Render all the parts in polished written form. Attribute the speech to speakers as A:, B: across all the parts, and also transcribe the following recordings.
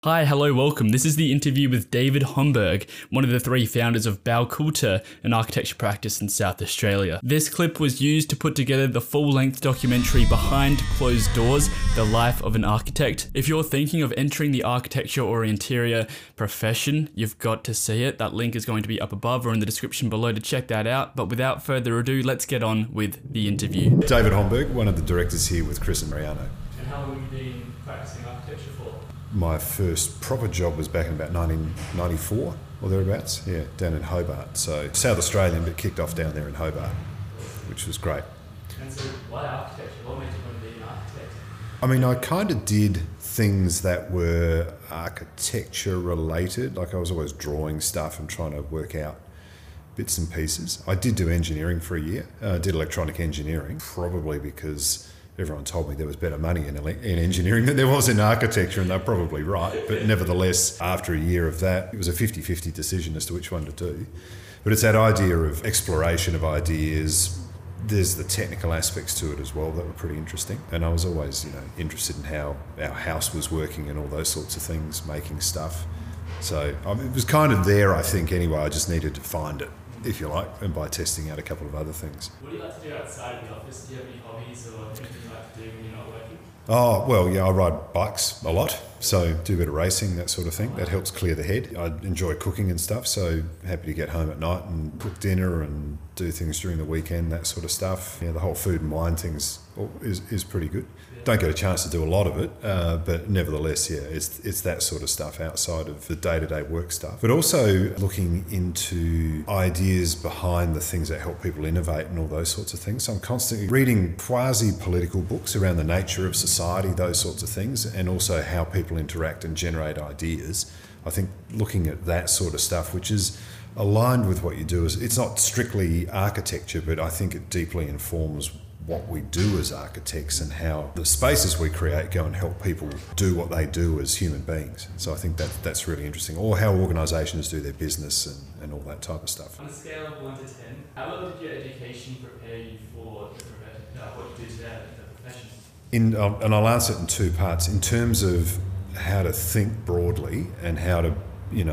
A: Hi, hello, welcome. This is the interview with David Homburg, one of the three founders of Baukultur, an architecture practice in South Australia. This clip was used to put together the full-length documentary Behind Closed Doors, The Life of an Architect. If you're thinking of entering the architecture or interior profession, you've got to see it. That link is going to be up above or in the description below to check that out. But without further ado, let's get on with the interview.
B: David Homburg, one of the directors here with Chris and Mariano.
A: And how long have you been practicing architecture for?
B: My first proper job was back in about 1994 or thereabouts, down in Hobart. So South Australian, but kicked off down there in Hobart, which was great.
A: And so why architecture? What made you want to be an architect?
B: I mean, I kind of did things that were architecture related. Like I was always drawing stuff and trying to work out bits and pieces. I did do engineering for a year. I did electronic engineering, probably because everyone told me there was better money in engineering than there was in architecture, and they're probably right. But nevertheless, after a year of that, it was a 50-50 decision as to which one to do. But it's that idea of exploration of ideas. There's the technical aspects to it as well that were pretty interesting. And I was always, interested in how our house was working and all those sorts of things, making stuff. So it was kind of there, I think, anyway. I just needed to find it, if you like, and by testing out a couple of other things.
A: What do you like to do outside of the office? Do you have any hobbies or things you like to do when you're not working?
B: Oh, well, yeah, I ride bikes a lot, so do a bit of racing, that sort of thing. That helps clear the head. I enjoy cooking and stuff, so happy to get home at night and cook dinner and do things during the weekend, that sort of stuff. The whole food and wine thing is pretty good. Don't get a chance to do a lot of it, but nevertheless, it's that sort of stuff outside of the day-to-day work stuff. But also looking into ideas behind the things that help people innovate and all those sorts of things. So I'm constantly reading quasi-political books around the nature of society, those sorts of things, and also how people interact and generate ideas. I think looking at that sort of stuff, which is aligned with what you do, it's not strictly architecture, but I think it deeply informs what we do as architects and how the spaces we create go and help people do what they do as human beings. So I think that's really interesting. Or how organisations do their business and all that type of stuff.
A: On a scale of 1 to 10, how well did your education prepare you for what you do today, the profession?
B: And I'll answer it in two parts. In terms of how to think broadly and how to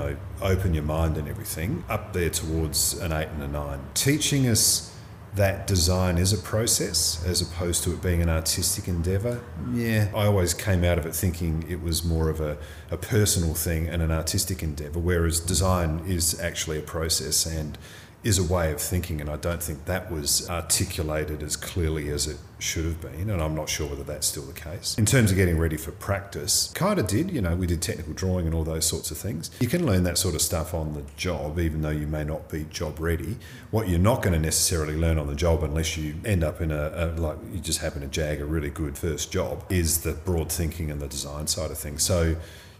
B: open your mind and everything, up there towards an 8 and a 9. Teaching us that design is a process as opposed to it being an artistic endeavour. I always came out of it thinking it was more of a personal thing and an artistic endeavour, whereas design is actually a process and is a way of thinking, and I don't think that was articulated as clearly as it should have been, and I'm not sure whether that's still the case. In terms of getting ready for practice, kind of did, we did technical drawing and all those sorts of things. You can learn that sort of stuff on the job, even though you may not be job ready. What you're not going to necessarily learn on the job, unless you end up in you just happen to jag a really good first job, is the broad thinking and the design side of things. So,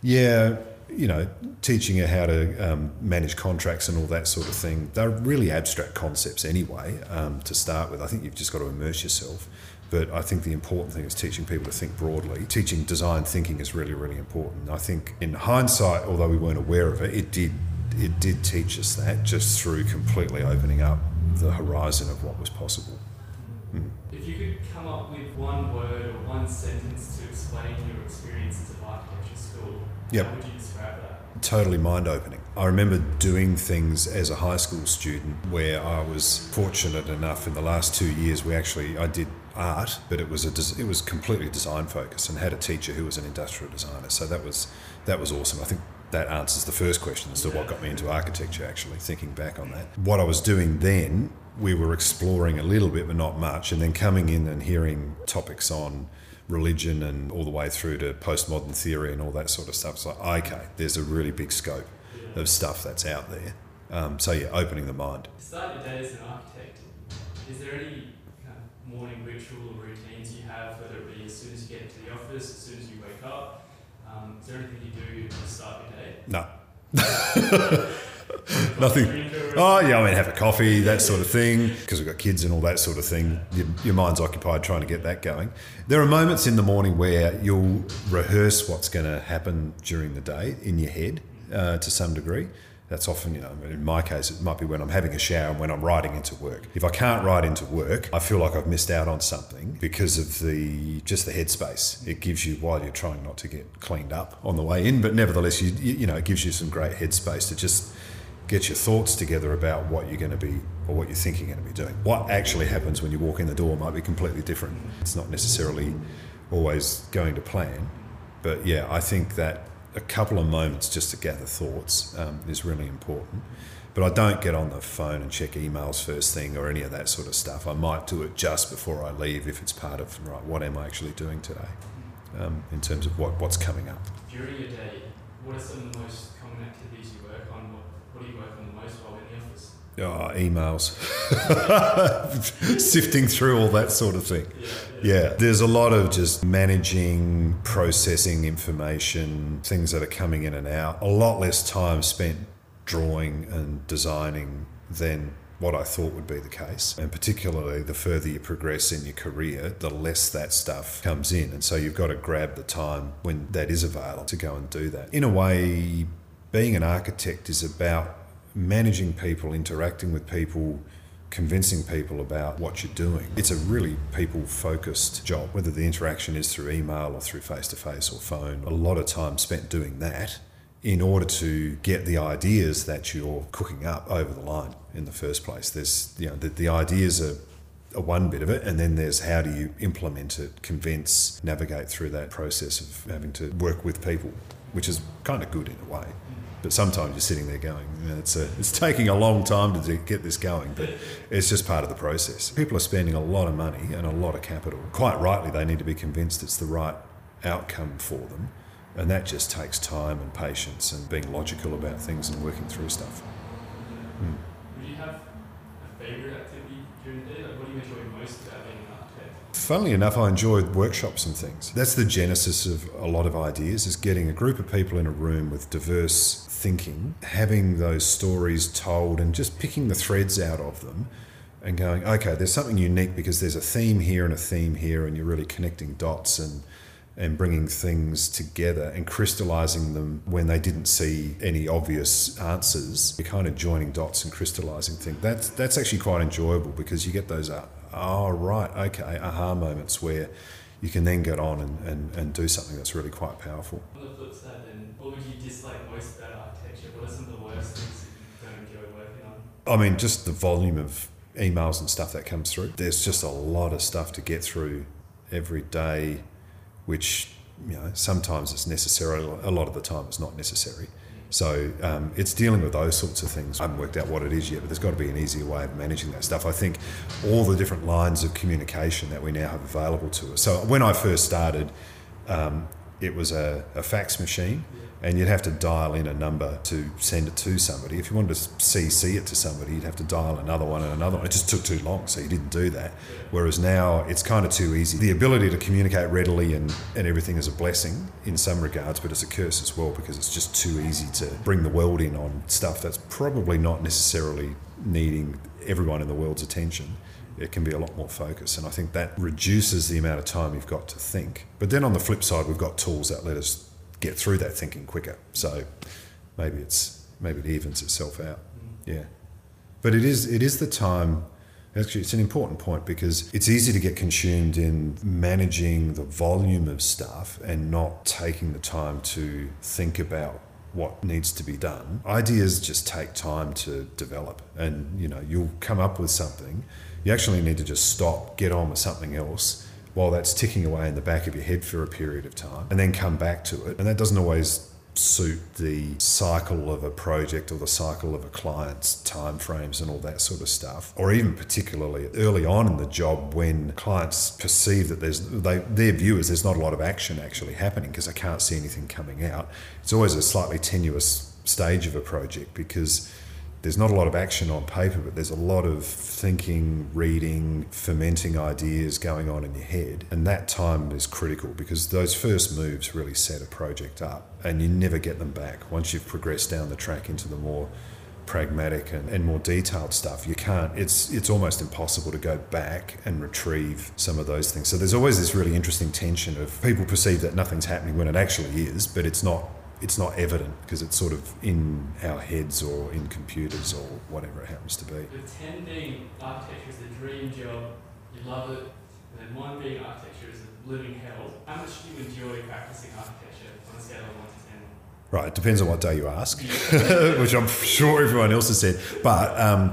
B: teaching you how to manage contracts and all that sort of thing, they're really abstract concepts anyway, to start with. I think you've just got to immerse yourself. But I think the important thing is teaching people to think broadly. Teaching design thinking is really, really important. I think in hindsight, although we weren't aware of it, it did teach us that, just through completely opening up the horizon of what was possible.
A: If you could come up with one word or one sentence to explain your experiences at architecture school, how would you describe that?
B: Totally mind-opening. I remember doing things as a high school student where I was fortunate enough in the last 2 years I did art, but it was completely design focused and had a teacher who was an industrial designer. So that was awesome. I think that answers the first question as to what got me into architecture, actually, thinking back on that. What I was doing then, we were exploring a little bit, but not much, and then coming in and hearing topics on religion and all the way through to postmodern theory and all that sort of stuff. It's like, okay, there's a really big scope of stuff that's out there. Opening the mind.
A: To start your day as an architect, is there any kind of morning ritual or routines you have, whether it be as soon as you get into the office, as soon as you wake up? Is there anything you do to start your day?
B: No. Nothing. Have a coffee, that sort of thing, because we've got kids and all that sort of thing. Your mind's occupied trying to get that going. There are moments in the morning where you'll rehearse what's going to happen during the day in your head to some degree. That's often, in my case, it might be when I'm having a shower and when I'm riding into work. If I can't ride into work, I feel like I've missed out on something because of just the headspace it gives you while you're trying not to get cleaned up on the way in. But nevertheless, it gives you some great headspace to just get your thoughts together about what you're going to be or what you think you're going to be doing. What actually happens when you walk in the door might be completely different. It's not necessarily always going to plan. But yeah, I think that a couple of moments just to gather thoughts is really important. But I don't get on the phone and check emails first thing or any of that sort of stuff. I might do it just before I leave if it's part of, right, what am I actually doing today in terms of what's coming up.
A: During your day, what are some of the most common activities you work on? What do you work on the most while in the office?
B: Emails. Sifting through all that sort of thing. Yeah. There's a lot of just managing, processing information, things that are coming in and out. A lot less time spent drawing and designing than what I thought would be the case. And particularly the further you progress in your career, the less that stuff comes in. And so you've got to grab the time when that is available to go and do that. In a way, being an architect is about managing people, interacting with people, convincing people about what you're doing. It's a really people-focused job, whether the interaction is through email or through face-to-face or phone. A lot of time spent doing that in order to get the ideas that you're cooking up over the line in the first place. There's, the ideas are one bit of it, and then there's how do you implement it, convince, navigate through that process of having to work with people, which is kind of good in a way. But sometimes you're sitting there going, it's taking a long time to get this going, but it's just part of the process. People are spending a lot of money and a lot of capital. Quite rightly, they need to be convinced it's the right outcome for them. And that just takes time and patience and being logical about things and working through stuff.
A: Would you have a favourite activity during the day? Like, what do you enjoy most about being an architect?
B: Funnily enough, I enjoy workshops and things. That's the genesis of a lot of ideas, is getting a group of people in a room with diverse thinking, having those stories told and just picking the threads out of them and going, okay, there's something unique because there's a theme here and a theme here, and you're really connecting dots and bringing things together and crystallising them when they didn't see any obvious answers. You're kind of joining dots and crystallising things. That's actually quite enjoyable because you get those, aha moments where you can then get on and do something that's really quite powerful.
A: On the flip side then, what would you dislike most about architecture? What are some of the worst things you don't enjoy working on?
B: I mean, just the volume of emails and stuff that comes through. There's just a lot of stuff to get through every day, which, sometimes it's necessary, a lot of the time it's not necessary. So it's dealing with those sorts of things. I haven't worked out what it is yet, but there's got to be an easier way of managing that stuff. I think all the different lines of communication that we now have available to us. So when I first started, it was a fax machine, and you'd have to dial in a number to send it to somebody. If you wanted to CC it to somebody, you'd have to dial another one and another one. It just took too long, so you didn't do that. Whereas now it's kind of too easy. The ability to communicate readily and everything is a blessing in some regards, but it's a curse as well because it's just too easy to bring the world in on stuff that's probably not necessarily needing everyone in the world's attention. It can be a lot more focused, and I think that reduces the amount of time you've got to think. But then on the flip side, we've got tools that let us get through that thinking quicker. So maybe it evens itself out. Yeah. But it is the time. Actually, it's an important point because it's easy to get consumed in managing the volume of stuff and not taking the time to think about what needs to be done. Ideas just take time to develop, and you'll come up with something. You actually need to just stop, get on with something else while that's ticking away in the back of your head for a period of time, and then come back to it. And that doesn't always suit the cycle of a project or the cycle of a client's timeframes and all that sort of stuff. Or even particularly early on in the job when clients perceive that their view is there's not a lot of action actually happening because they can't see anything coming out. It's always a slightly tenuous stage of a project because there's not a lot of action on paper, but there's a lot of thinking, reading, fermenting ideas going on in your head. And that time is critical because those first moves really set a project up, and you never get them back. Once you've progressed down the track into the more pragmatic and more detailed stuff, you can't, it's almost impossible to go back and retrieve some of those things. So there's always this really interesting tension of people perceive that nothing's happening when it actually is, but it's not it's not evident because it's sort of in our heads or in computers or whatever it happens to be.
A: With 10 being architecture is the dream job, you love it, and then 1 being architecture is a living hell. How much do you enjoy practicing architecture on a scale of 1 to 10?
B: Right, it depends on what day you ask, which I'm sure everyone else has said. But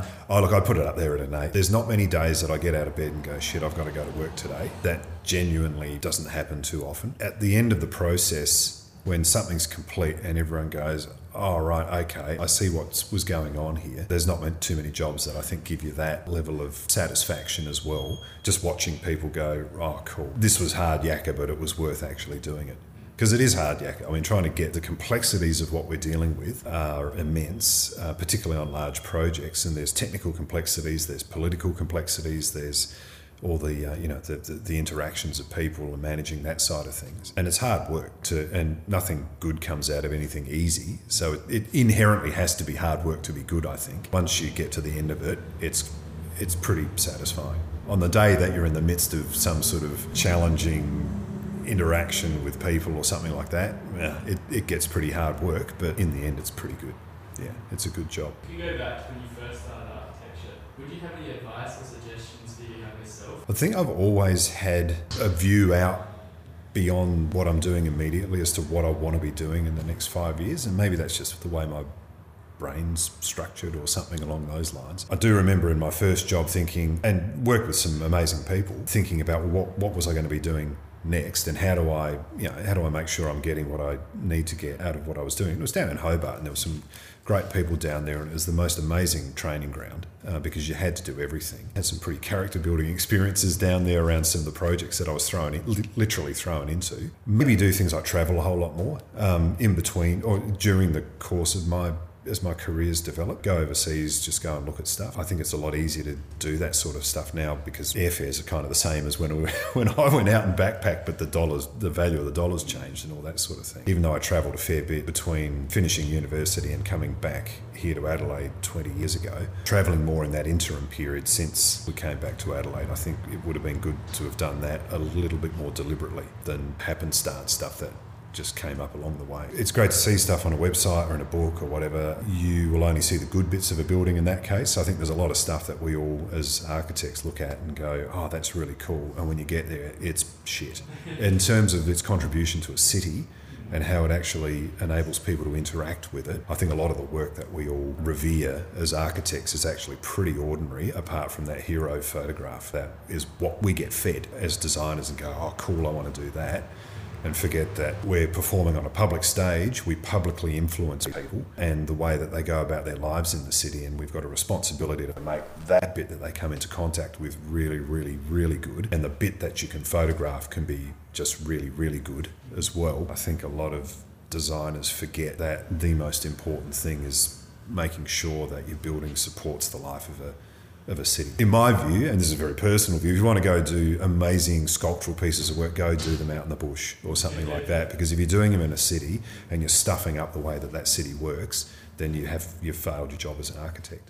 B: I put it up there at an 8. There's not many days that I get out of bed and go, shit, I've got to go to work today. That genuinely doesn't happen too often. At the end of the process, when something's complete and everyone goes, oh, right, okay, I see what was going on here. There's not too many jobs that I think give you that level of satisfaction as well. Just watching people go, oh, cool, this was hard yakka, but it was worth actually doing it. Because it is hard yakka. I mean, trying to get the complexities of what we're dealing with are immense, particularly on large projects. And there's technical complexities, there's political complexities, there's all the the interactions of people and managing that side of things. And it's hard work and nothing good comes out of anything easy. So it inherently has to be hard work to be good, I think. Once you get to the end of it, it's pretty satisfying. On the day that you're in the midst of some sort of challenging interaction with people or something like that, it gets pretty hard work, but in the end it's pretty good. Yeah, it's a good job.
A: If you go back to when you first started architecture, would you have any advice or suggestions for your younger self?
B: I think I've always had a view out beyond what I'm doing immediately as to what I want to be doing in the next 5 years, and maybe that's just the way my brain's structured or something along those lines. I do remember in my first job thinking, and worked with some amazing people, thinking about what was I going to be doing next, and how do I make sure I'm getting what I need to get out of what I was doing. It was down in Hobart, and there were some great people down there, and it was the most amazing training ground because you had to do everything. Had some pretty character building experiences down there around some of the projects that I was literally thrown into. Maybe do things like travel a whole lot more in between or during the course of as my career's developed, go overseas, just go and look at stuff. I think it's a lot easier to do that sort of stuff now because airfares are kind of the same as when I went out and backpacked, but the value of the dollar's changed and all that sort of thing. Even though I travelled a fair bit between finishing university and coming back here to Adelaide 20 years ago, travelling more in that interim period since we came back to Adelaide, I think it would have been good to have done that a little bit more deliberately than happenstance stuff that just came up along the way. It's great to see stuff on a website or in a book or whatever. You will only see the good bits of a building in that case. I think there's a lot of stuff that we all as architects look at and go, oh, that's really cool. And when you get there, it's shit. In terms of its contribution to a city and how it actually enables people to interact with it, I think a lot of the work that we all revere as architects is actually pretty ordinary, apart from that hero photograph. That is what we get fed as designers and go, oh, cool, I want to do that. And forget that we're performing on a public stage, we publicly influence people and the way that they go about their lives in the city, and we've got a responsibility to make that bit that they come into contact with really, really, really good, and the bit that you can photograph can be just really, really good as well. I think a lot of designers forget that the most important thing is making sure that your building supports the life of a city. In my view, and this is a very personal view, if you want to go do amazing sculptural pieces of work, go do them out in the bush or something like that, because if you're doing them in a city and you're stuffing up the way that city works, then you've failed your job as an architect.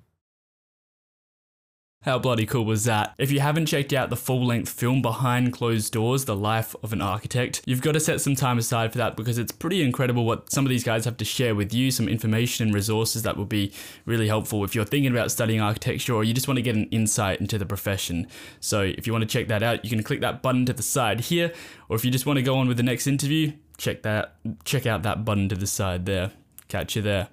A: How bloody cool was that? If you haven't checked out the full-length film Behind Closed Doors, The Life of an Architect, you've got to set some time aside for that because it's pretty incredible what some of these guys have to share with you, some information and resources that will be really helpful if you're thinking about studying architecture or you just want to get an insight into the profession. So if you want to check that out, you can click that button to the side here, or if you just want to go on with the next interview, check out that button to the side there. Catch you there.